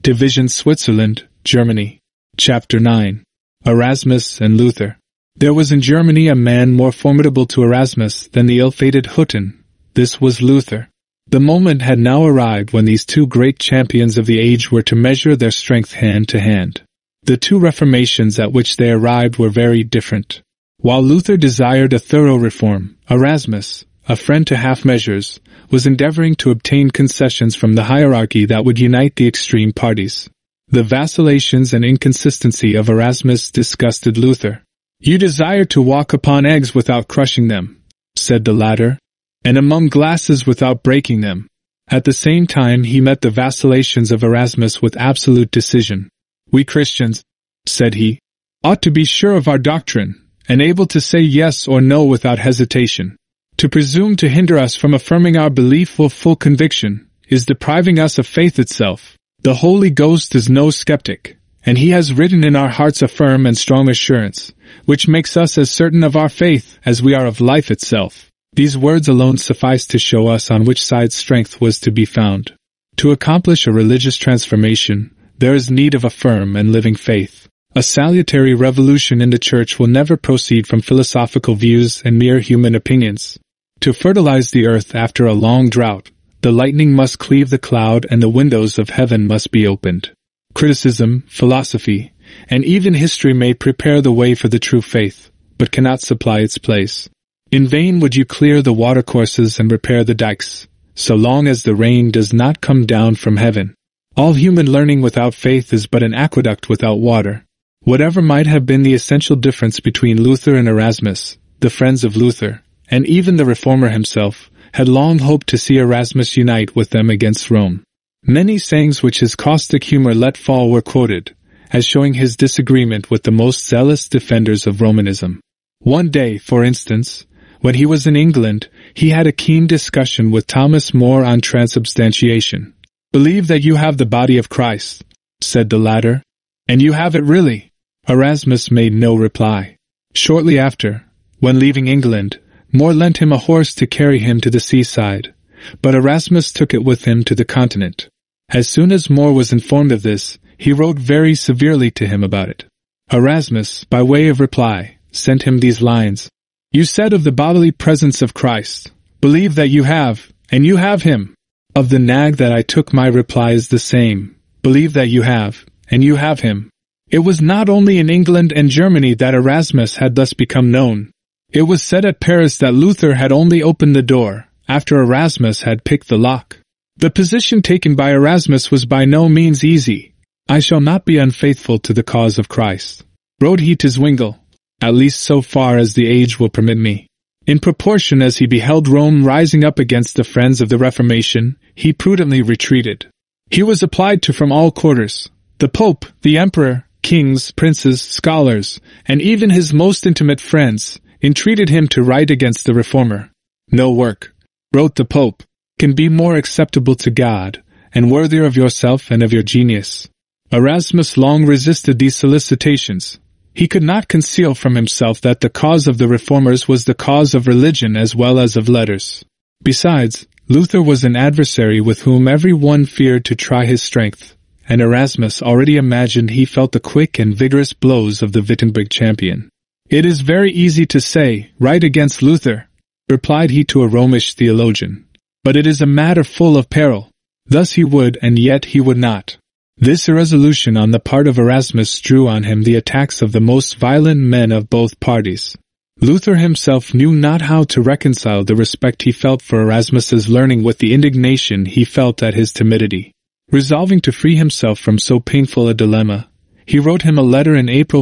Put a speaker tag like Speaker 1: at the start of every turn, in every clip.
Speaker 1: Division Switzerland, Germany. Chapter 9. Erasmus and Luther. There was in Germany a man more formidable to Erasmus than the ill-fated Hutten. This was Luther. The moment had now arrived when these two great champions of the age were to measure their strength hand to hand. The two reformations at which they arrived were very different. While Luther desired a thorough reform, Erasmus, a friend to half measures, was endeavoring to obtain concessions from the hierarchy that would unite the extreme parties. The vacillations and inconsistency of Erasmus disgusted Luther. "You desire to walk upon eggs without crushing them," said the latter, "and among glasses without breaking them." At the same time he met the vacillations of Erasmus with absolute decision. "We Christians," said he, "ought to be sure of our doctrine, and able to say yes or no without hesitation. To presume to hinder us from affirming our belief with full conviction is depriving us of faith itself. The Holy Ghost is no skeptic, and he has written in our hearts a firm and strong assurance, which makes us as certain of our faith as we are of life itself." These words alone suffice to show us on which side strength was to be found. To accomplish a religious transformation, there is need of a firm and living faith. A salutary revolution in the Church will never proceed from philosophical views and mere human opinions. To fertilize the earth after a long drought, the lightning must cleave the cloud and the windows of heaven must be opened. Criticism, philosophy, and even history may prepare the way for the true faith, but cannot supply its place. In vain would you clear the watercourses and repair the dikes, so long as the rain does not come down from heaven. All human learning without faith is but an aqueduct without water. Whatever might have been the essential difference between Luther and Erasmus, the friends of Luther, and even the reformer himself, had long hoped to see Erasmus unite with them against Rome. Many sayings which his caustic humor let fall were quoted, as showing his disagreement with the most zealous defenders of Romanism. One day, for instance, when he was in England, he had a keen discussion with Thomas More on transubstantiation. "Believe that you have the body of Christ," said the latter, "and you have it really." Erasmus made no reply. Shortly after, when leaving England, More lent him a horse to carry him to the seaside, but Erasmus took it with him to the continent. As soon as More was informed of this, he wrote very severely to him about it. Erasmus, by way of reply, sent him these lines: "You said of the bodily presence of Christ, 'Believe that you have, and you have him.' Of the nag that I took my reply is the same, 'Believe that you have, and you have him.'" It was not only in England and Germany that Erasmus had thus become known. It was said at Paris that Luther had only opened the door, after Erasmus had picked the lock. The position taken by Erasmus was by no means easy. "I shall not be unfaithful to the cause of Christ," wrote he to Zwingli, "at least so far as the age will permit me." In proportion as he beheld Rome rising up against the friends of the Reformation, he prudently retreated. He was applied to from all quarters. The Pope, the Emperor, kings, princes, scholars, and even his most intimate friends, entreated him to write against the reformer. "No work," wrote the Pope, "can be more acceptable to God, and worthier of yourself and of your genius." Erasmus long resisted these solicitations. He could not conceal from himself that the cause of the reformers was the cause of religion as well as of letters. Besides, Luther was an adversary with whom every one feared to try his strength, and Erasmus already imagined he felt the quick and vigorous blows of the Wittenberg champion. "It is very easy to say, 'Write against Luther,'" replied he to a Romish theologian, "but it is a matter full of peril." Thus he would, and yet he would not. This irresolution on the part of Erasmus drew on him the attacks of the most violent men of both parties. Luther himself knew not how to reconcile the respect he felt for Erasmus's learning with the indignation he felt at his timidity. Resolving to free himself from so painful a dilemma, he wrote him a letter in April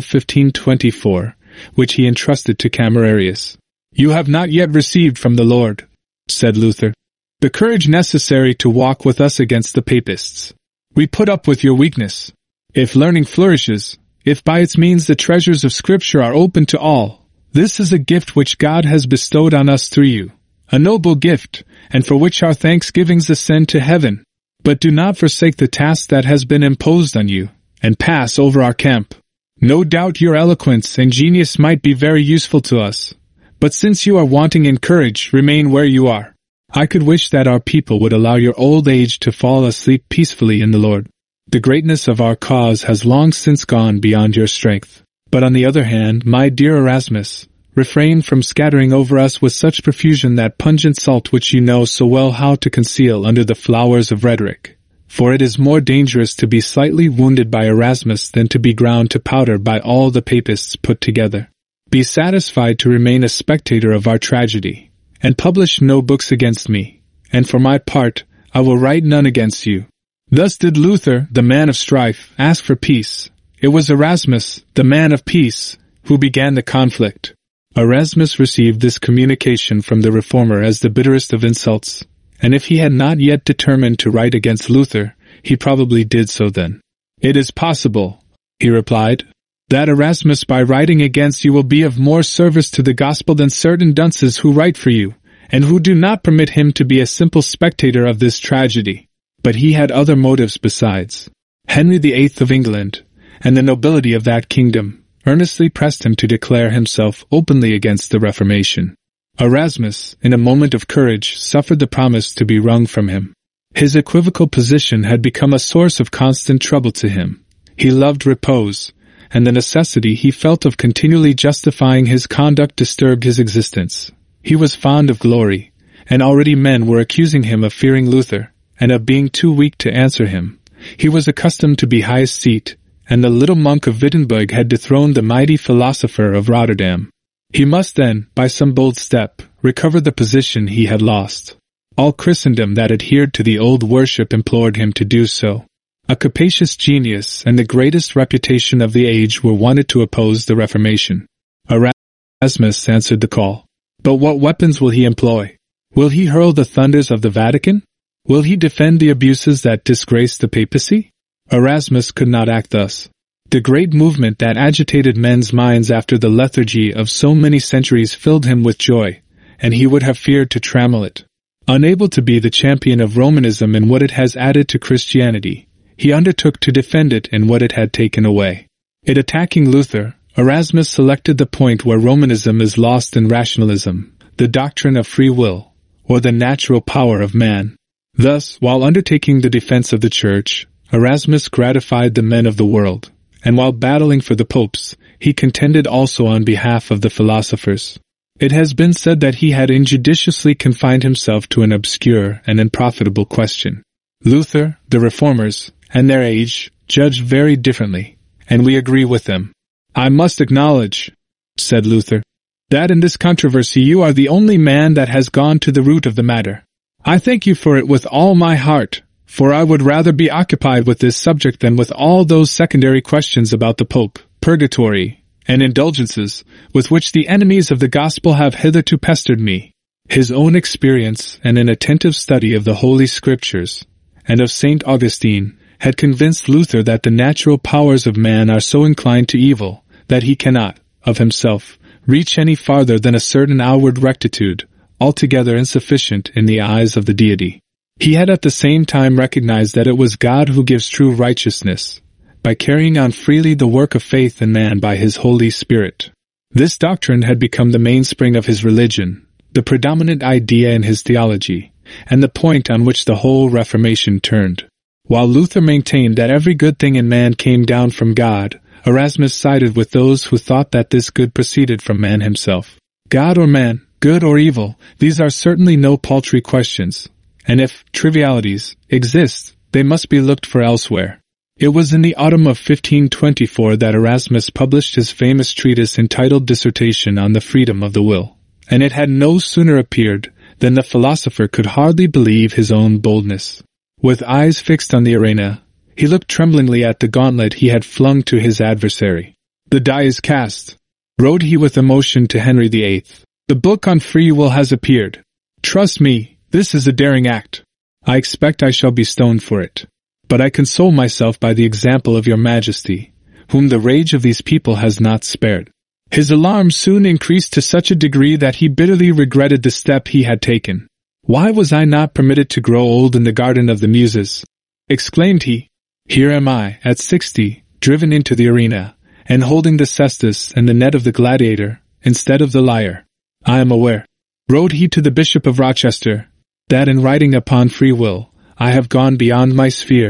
Speaker 1: 1524, which he entrusted to Camerarius. "You have not yet received from the Lord," said Luther, "the courage necessary to walk with us against the papists. We put up with your weakness. If learning flourishes, if by its means the treasures of Scripture are open to all, this is a gift which God has bestowed on us through you, a noble gift, and for which our thanksgivings ascend to heaven. But do not forsake the task that has been imposed on you, and pass over our camp. No doubt your eloquence and genius might be very useful to us, but since you are wanting in courage, remain where you are. I could wish that our people would allow your old age to fall asleep peacefully in the Lord." The greatness of our cause has long since gone beyond your strength. But on the other hand, my dear Erasmus, refrain from scattering over us with such profusion that pungent salt which you know so well how to conceal under the flowers of rhetoric. For it is more dangerous to be slightly wounded by Erasmus than to be ground to powder by all the papists put together. Be satisfied to remain a spectator of our tragedy, and publish no books against me, and for my part, I will write none against you. Thus did Luther, the man of strife, ask for peace. It was Erasmus, the man of peace, who began the conflict. Erasmus received this communication from the Reformer as the bitterest of insults, and if he had not yet determined to write against Luther, he probably did so then. It is possible, he replied, that Erasmus by writing against you will be of more service to the gospel than certain dunces who write for you, and who do not permit him to be a simple spectator of this tragedy. But he had other motives besides. Henry VIII of England, and the nobility of that kingdom, earnestly pressed him to declare himself openly against the Reformation. Erasmus, in a moment of courage, suffered the promise to be wrung from him. His equivocal position had become a source of constant trouble to him. He loved repose, and the necessity he felt of continually justifying his conduct disturbed his existence. He was fond of glory, and already men were accusing him of fearing Luther, and of being too weak to answer him. He was accustomed to be highest seat, and the little monk of Wittenberg had dethroned the mighty philosopher of Rotterdam. He must then, by some bold step, recover the position he had lost. All Christendom that adhered to the old worship implored him to do so. A capacious genius and the greatest reputation of the age were wanted to oppose the Reformation. Erasmus answered the call. But what weapons will he employ? Will he hurl the thunders of the Vatican? Will he defend the abuses that disgrace the papacy? Erasmus could not act thus. The great movement that agitated men's minds after the lethargy of so many centuries filled him with joy, and he would have feared to trammel it. Unable to be the champion of Romanism in what it has added to Christianity, he undertook to defend it in what it had taken away. In attacking Luther, Erasmus selected the point where Romanism is lost in rationalism, the doctrine of free will, or the natural power of man. Thus, while undertaking the defense of the Church, Erasmus gratified the men of the world, and while battling for the popes, he contended also on behalf of the philosophers. It has been said that he had injudiciously confined himself to an obscure and unprofitable question. Luther, the Reformers, and their age, judged very differently, and we agree with them. I must acknowledge, said Luther, that in this controversy you are the only man that has gone to the root of the matter. I thank you for it with all my heart, for I would rather be occupied with this subject than with all those secondary questions about the Pope, purgatory, and indulgences, with which the enemies of the gospel have hitherto pestered me. His own experience and an attentive study of the Holy Scriptures, and of St. Augustine, had convinced Luther that the natural powers of man are so inclined to evil, that he cannot, of himself, reach any farther than a certain outward rectitude, altogether insufficient in the eyes of the Deity. He had at the same time recognized that it was God who gives true righteousness, by carrying on freely the work of faith in man by his Holy Spirit. This doctrine had become the mainspring of his religion, the predominant idea in his theology, and the point on which the whole Reformation turned. While Luther maintained that every good thing in man came down from God, Erasmus sided with those who thought that this good proceeded from man himself. God or man, good or evil, these are certainly no paltry questions, and if trivialities exist, they must be looked for elsewhere. It was in the autumn of 1524 that Erasmus published his famous treatise entitled Dissertation on the Freedom of the Will, and it had no sooner appeared than the philosopher could hardly believe his own boldness. With eyes fixed on the arena, he looked tremblingly at the gauntlet he had flung to his adversary. The die is cast, wrote he with emotion to Henry VIII. The book on free will has appeared. Trust me, this is a daring act. I expect I shall be stoned for it. But I console myself by the example of your Majesty, whom the rage of these people has not spared. His alarm soon increased to such a degree that he bitterly regretted the step he had taken. Why was I not permitted to grow old in the garden of the Muses? Exclaimed he. Here am I, at 60, driven into the arena, and holding the cestus and the net of the gladiator, instead of the lyre. I am aware, wrote he to the Bishop of Rochester, that in writing upon free will, I have gone beyond my sphere,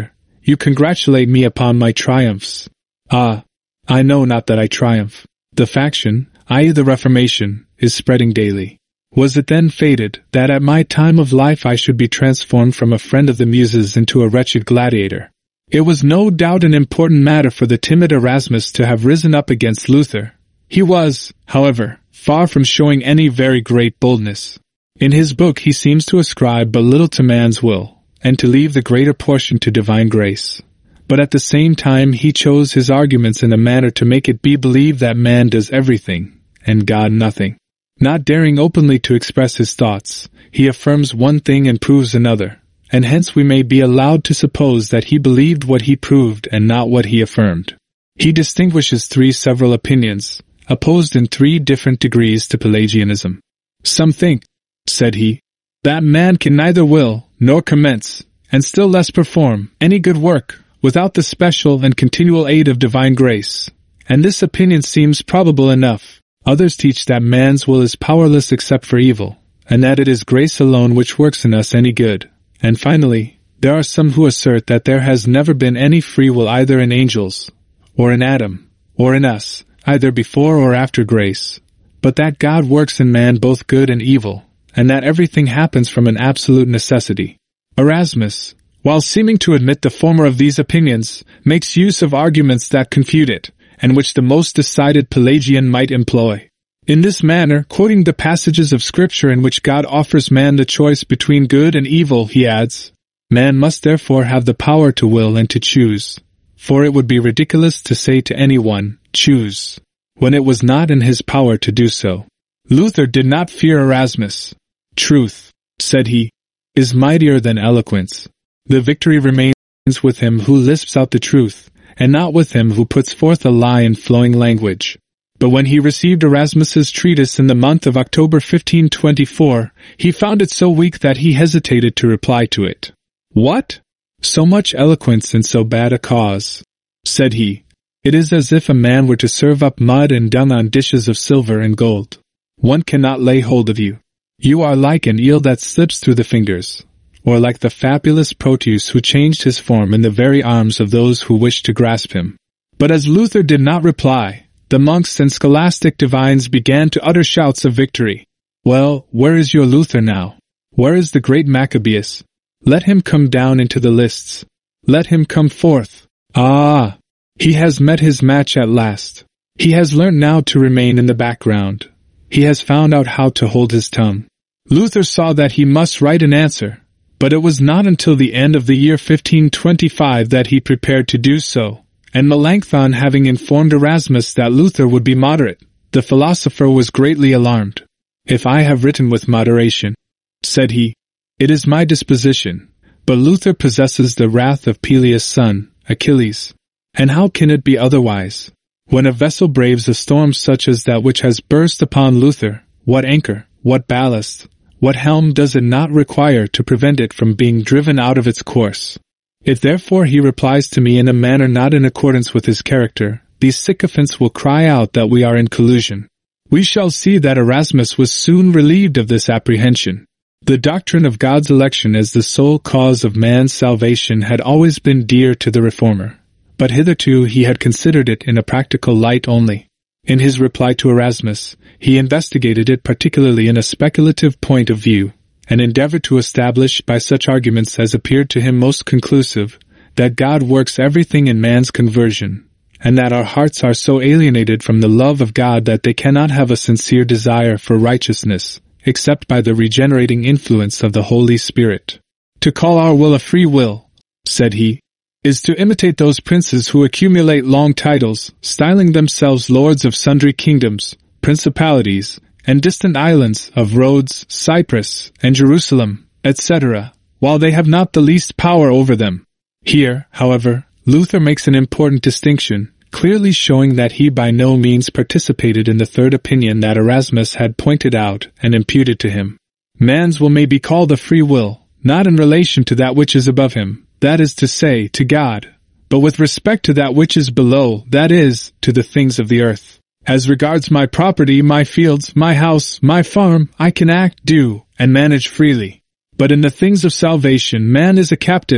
Speaker 1: You congratulate me upon my triumphs. Ah, I know not that I triumph. The faction, i.e. the Reformation, is spreading daily. Was it then fated that at my time of life I should be transformed from a friend of the Muses into a wretched gladiator? It was no doubt an important matter for the timid Erasmus to have risen up against Luther. He was, however, far from showing any very great boldness. In his book he seems to ascribe but little to man's will, and to leave the greater portion to divine grace. But at the same time he chose his arguments in a manner to make it be believed that man does everything, and God nothing. Not daring openly to express his thoughts, he affirms one thing and proves another, and hence we may be allowed to suppose that he believed what he proved and not what he affirmed. He distinguishes three several opinions, opposed in 3 different degrees to Pelagianism. Some think, said he, that man can neither will, nor commence, and still less perform, any good work, without the special and continual aid of divine grace, and this opinion seems probable enough. Others teach that man's will is powerless except for evil, and that it is grace alone which works in us any good. And finally, there are some who assert that there has never been any free will either in angels, or in Adam, or in us, either before or after grace, but that God works in man both good and evil, and that everything happens from an absolute necessity. Erasmus, while seeming to admit the former of these opinions, makes use of arguments that confute it, and which the most decided Pelagian might employ. In this manner, quoting the passages of Scripture in which God offers man the choice between good and evil, he adds, "Man must therefore have the power to will and to choose, for it would be ridiculous to say to anyone, 'Choose,' when it was not in his power to do so." Luther did not fear Erasmus. "Truth," said he, "is mightier than eloquence. The victory remains with him who lisps out the truth, and not with him who puts forth a lie in flowing language." But when he received Erasmus's treatise in the month of October 1524, he found it so weak that he hesitated to reply to it. "What? So much eloquence in so bad a cause?" said he. "It is as if a man were to serve up mud and dung on dishes of silver and gold. One cannot lay hold of you. You are like an eel that slips through the fingers, or like the fabulous Proteus who changed his form in the very arms of those who wished to grasp him." But as Luther did not reply, the monks and scholastic divines began to utter shouts of victory. "Well, where is your Luther now? Where is the great Maccabeus? Let him come down into the lists. Let him come forth. Ah! He has met his match at last. He has learnt now to remain in the background. He has found out how to hold his tongue." Luther saw that he must write an answer, but it was not until the end of the year 1525 that he prepared to do so, and Melanchthon having informed Erasmus that Luther would be moderate, the philosopher was greatly alarmed. "If I have written with moderation," said he, "it is my disposition, but Luther possesses the wrath of Peleus' son, Achilles. And how can it be otherwise? When a vessel braves a storm such as that which has burst upon Luther, what anchor, what ballast, what helm does it not require to prevent it from being driven out of its course? If therefore he replies to me in a manner not in accordance with his character, these sycophants will cry out that we are in collusion." We shall see that Erasmus was soon relieved of this apprehension. The doctrine of God's election as the sole cause of man's salvation had always been dear to the reformer, but hitherto he had considered it in a practical light only. In his reply to Erasmus, he investigated it particularly in a speculative point of view, and endeavored to establish by such arguments as appeared to him most conclusive, that God works everything in man's conversion, and that our hearts are so alienated from the love of God that they cannot have a sincere desire for righteousness, except by the regenerating influence of the Holy Spirit. "To call our will a free will," said he, "is to imitate those princes who accumulate long titles, styling themselves lords of sundry kingdoms, principalities, and distant islands of Rhodes, Cyprus, and Jerusalem, etc., while they have not the least power over them." Here, however, Luther makes an important distinction, clearly showing that he by no means participated in the third opinion that Erasmus had pointed out and imputed to him. Man's will may be called a free will, not in relation to that which is above him, that is to say, to God, but with respect to that which is below, that is, to the things of the earth. As regards my property, my fields, my house, my farm, I can act, do, and manage freely. But in the things of salvation man is a captive,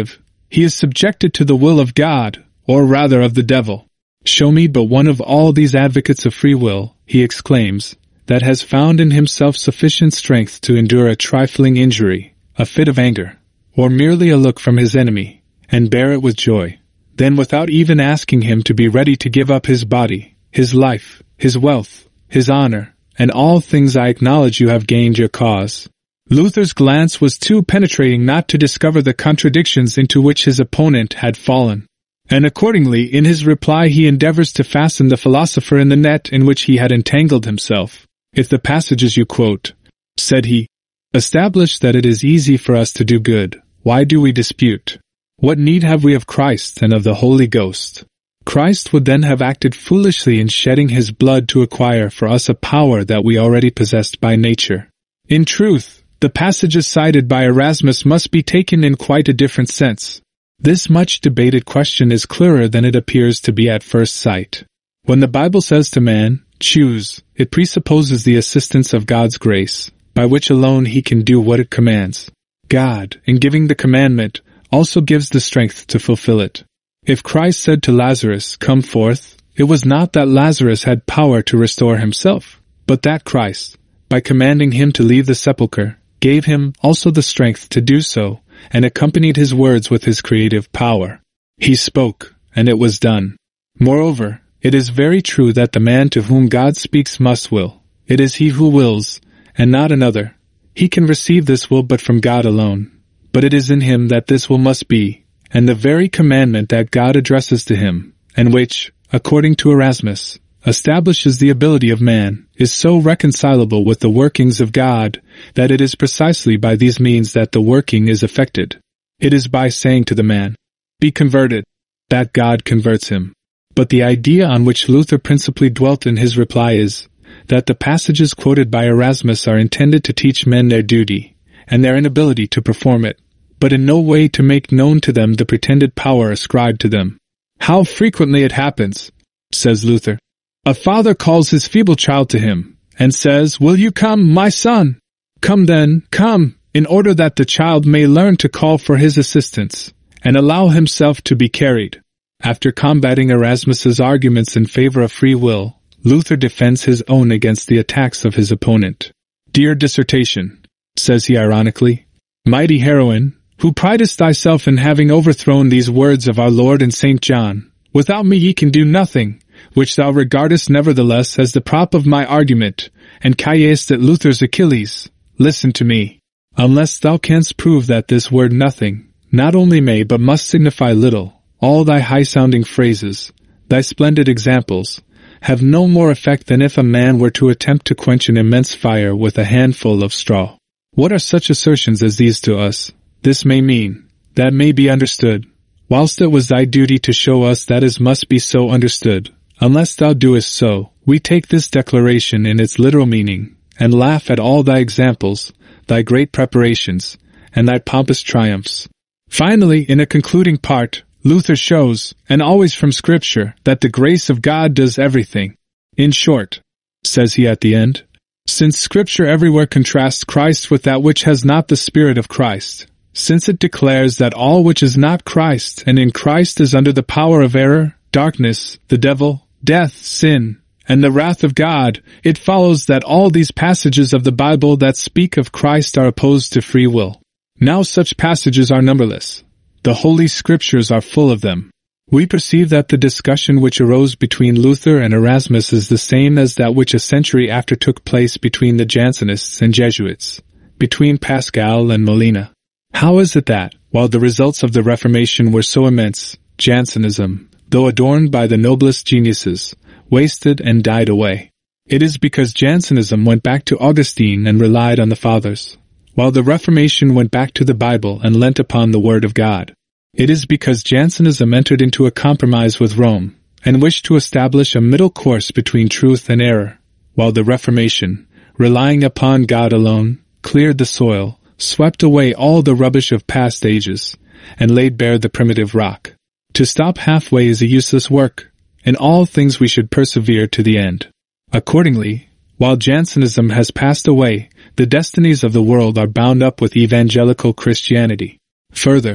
Speaker 1: he is subjected to the will of God, or rather of the devil. Show me but one of all these advocates of free will, he exclaims, that has found in himself sufficient strength to endure a trifling injury, a fit of anger, or merely a look from his enemy, and bear it with joy. Then without even asking him to be ready to give up his body, his life, his wealth, his honor, and all things, I acknowledge you have gained your cause. Luther's glance was too penetrating not to discover the contradictions into which his opponent had fallen, and accordingly in his reply he endeavors to fasten the philosopher in the net in which he had entangled himself. If the passages you quote, said he, establish that it is easy for us to do good, why do we dispute? What need have we of Christ and of the Holy Ghost? Christ would then have acted foolishly in shedding his blood to acquire for us a power that we already possessed by nature. In truth, the passages cited by Erasmus must be taken in quite a different sense. This much debated question is clearer than it appears to be at first sight. When the Bible says to man, choose, it presupposes the assistance of God's grace, by which alone he can do what it commands. God, in giving the commandment, also gives the strength to fulfill it. If Christ said to Lazarus, come forth, it was not that Lazarus had power to restore himself, but that Christ, by commanding him to leave the sepulchre, gave him also the strength to do so, and accompanied his words with his creative power. He spoke, and it was done. Moreover, it is very true that the man to whom God speaks must will. It is he who wills, and not another. He can receive this will but from God alone. But it is in him that this will must be, and the very commandment that God addresses to him, and which, according to Erasmus, establishes the ability of man, is so reconcilable with the workings of God, that it is precisely by these means that the working is effected. It is by saying to the man, be converted, that God converts him. But the idea on which Luther principally dwelt in his reply is, that the passages quoted by Erasmus are intended to teach men their duty, and their inability to perform it, but in no way to make known to them the pretended power ascribed to them. How frequently it happens, says Luther. A father calls his feeble child to him, and says, will you come, my son? Come then, come, in order that the child may learn to call for his assistance, and allow himself to be carried. After combating Erasmus's arguments in favor of free will, Luther defends his own against the attacks of his opponent. Dear dissertation, says he ironically, mighty heroine, who pridest thyself in having overthrown these words of our Lord and St. John, without me ye can do nothing, which thou regardest nevertheless as the prop of my argument, and callest it Luther's Achilles, listen to me. Unless thou canst prove that this word nothing, not only may but must signify little, all thy high-sounding phrases, thy splendid examples, have no more effect than if a man were to attempt to quench an immense fire with a handful of straw. What are such assertions as these to us? This may mean, that may be understood, whilst it was thy duty to show us that as must be so understood. Unless thou doest so, we take this declaration in its literal meaning, and laugh at all thy examples, thy great preparations, and thy pompous triumphs. Finally, in a concluding part, Luther shows, and always from Scripture, that the grace of God does everything. In short, says he at the end, since Scripture everywhere contrasts Christ with that which has not the Spirit of Christ, since it declares that all which is not Christ and in Christ is under the power of error, darkness, the devil, death, sin, and the wrath of God, it follows that all these passages of the Bible that speak of Christ are opposed to free will. Now such passages are numberless. The Holy Scriptures are full of them. We perceive that the discussion which arose between Luther and Erasmus is the same as that which a century after took place between the Jansenists and Jesuits, between Pascal and Molina. How is it that, while the results of the Reformation were so immense, Jansenism, though adorned by the noblest geniuses, wasted and died away? It is because Jansenism went back to Augustine and relied on the Fathers, while the Reformation went back to the Bible and leant upon the Word of God. It is because Jansenism entered into a compromise with Rome, and wished to establish a middle course between truth and error, while the Reformation, relying upon God alone, cleared the soil, swept away all the rubbish of past ages, and laid bare the primitive rock. To stop halfway is a useless work. In all things we should persevere to the end. Accordingly, while Jansenism has passed away, the destinies of the world are bound up with evangelical Christianity. Further,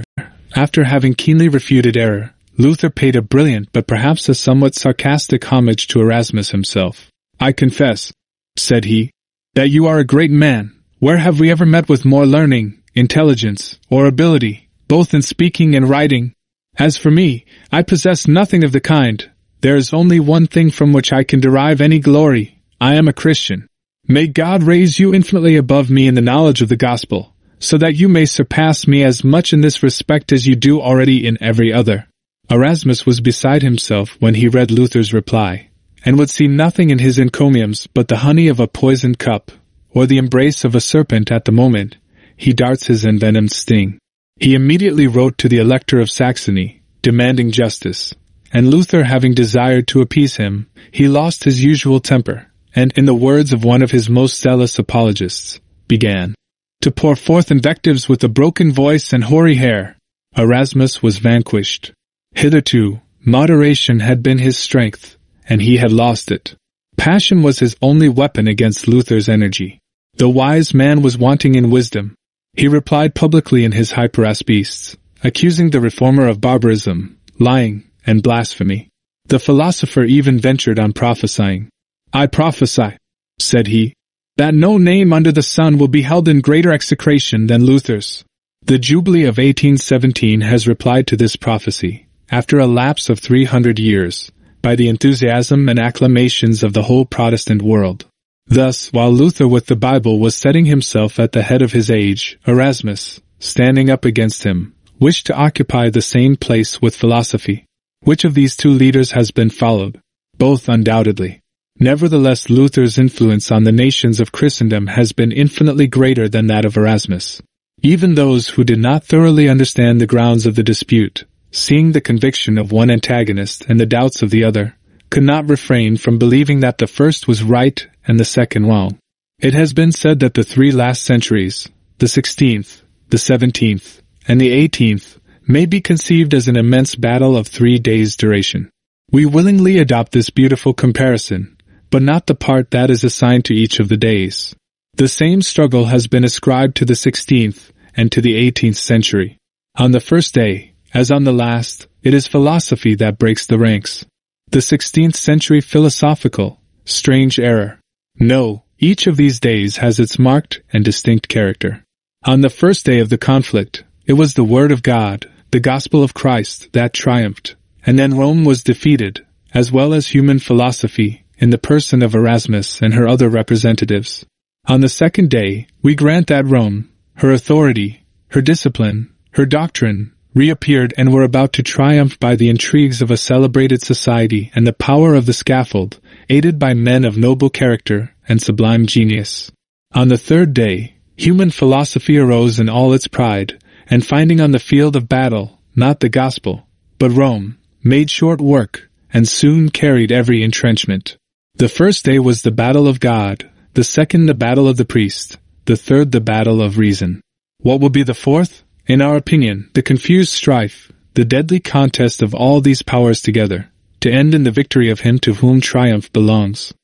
Speaker 1: After having keenly refuted error, Luther paid a brilliant but perhaps a somewhat sarcastic homage to Erasmus himself. "I confess," said he, "that you are a great man. Where have we ever met with more learning, intelligence, or ability, both in speaking and writing? As for me, I possess nothing of the kind. There is only one thing from which I can derive any glory. I am a Christian. May God raise you infinitely above me in the knowledge of the gospel, so that you may surpass me as much in this respect as you do already in every other." Erasmus was beside himself when he read Luther's reply, and would see nothing in his encomiums but the honey of a poisoned cup, or the embrace of a serpent at the moment he darts his envenomed sting. He immediately wrote to the Elector of Saxony, demanding justice, and Luther having desired to appease him, he lost his usual temper, and, in the words of one of his most zealous apologists, began to pour forth invectives with a broken voice and hoary hair. Erasmus was vanquished. Hitherto, moderation had been his strength, and he had lost it. Passion was his only weapon against Luther's energy. The wise man was wanting in wisdom. He replied publicly in his Hyperaspes, accusing the reformer of barbarism, lying, and blasphemy. The philosopher even ventured on prophesying. "I prophesy," said he, "that no name under the sun will be held in greater execration than Luther's." The Jubilee of 1817 has replied to this prophecy, after a lapse of 300 years, by the enthusiasm and acclamations of the whole Protestant world. Thus, while Luther with the Bible was setting himself at the head of his age, Erasmus, standing up against him, wished to occupy the same place with philosophy. Which of these two leaders has been followed? Both undoubtedly. Nevertheless, Luther's influence on the nations of Christendom has been infinitely greater than that of Erasmus. Even those who did not thoroughly understand the grounds of the dispute, seeing the conviction of one antagonist and the doubts of the other, could not refrain from believing that the first was right and the second wrong. It has been said that the 3 last centuries, the 16th, the 17th, and the 18th, may be conceived as an immense battle of 3 days' duration. We willingly adopt this beautiful comparison, but not the part that is assigned to each of the days. The same struggle has been ascribed to the 16th and to the 18th century. On the first day, as on the last, it is philosophy that breaks the ranks. The 16th century philosophical, strange error. No, each of these days has its marked and distinct character. On the first day of the conflict, it was the Word of God, the Gospel of Christ, that triumphed, and then Rome was defeated, as well as human philosophy, in the person of Erasmus and her other representatives. On the second day, we grant that Rome, her authority, her discipline, her doctrine, reappeared and were about to triumph by the intrigues of a celebrated society and the power of the scaffold, aided by men of noble character and sublime genius. On the third day, human philosophy arose in all its pride, and finding on the field of battle, not the gospel, but Rome, made short work, and soon carried every entrenchment. The first day was the battle of God, the second the battle of the priest, the third the battle of reason. What will be the fourth? In our opinion, the confused strife, the deadly contest of all these powers together, to end in the victory of him to whom triumph belongs.